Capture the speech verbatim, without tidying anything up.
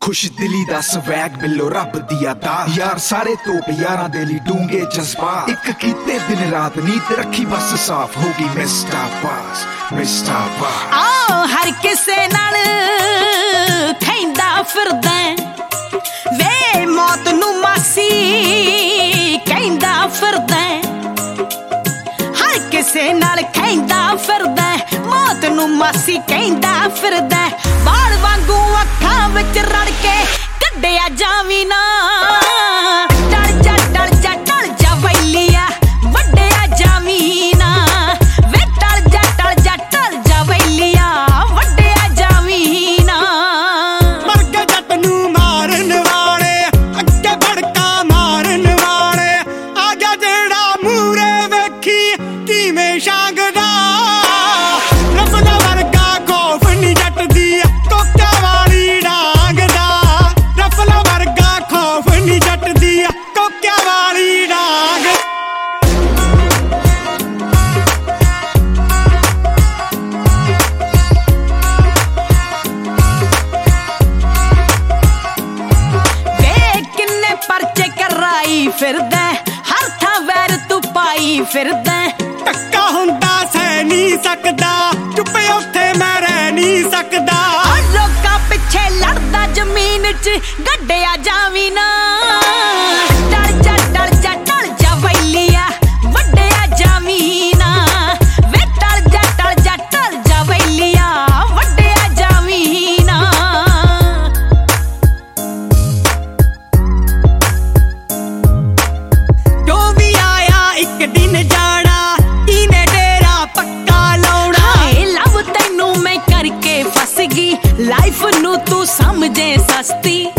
खुश दिली दा स्वैग बिलो रब दिया दास यार सारे तोप यारां दे लई डूंगे जज्बात इक कीते दिन रात नीत रखी बस साफ होगी मिस्टर पास मिस्टर पास आ हर किसे नाल खैंदा फिरदा वे मौत नू मासी कहंदा फिरदा हर किसे नाल खैंदा फिरदा मौत नू मासी कहंदा फिरदा बाल वांगू अखां विच रड़ के कड्डिया जावी ना डर जा डर जा डर जा वैलिया वड्डिया जावी ना वे डर जा डर जा डर जा वैलिया वड्डिया जावी ना मर के जट नू मारन वाले अगे भड़का मारन वाले आजा जेड़ा मूरे वेखी किवें शांगदा फिरदा हर थां वैर तू पाई फिरदा टक्का हुंदा सह नहीं सकदा चुप्पे उत्थे मैं रह नहीं सकदा लोकां पिछे लड़दा जमीन च गड्डिया जावी ना डर जा डर जा डर जा वैलिया वड्डिया जावी ना वे डर जा डर जा डर जा वैलिया वड्डिया जावी ना दिन जाना इने डेरा पक्का लाउना हाय लव तैनू मैं करके फस गई लाइफ नू तू समझे सस्ती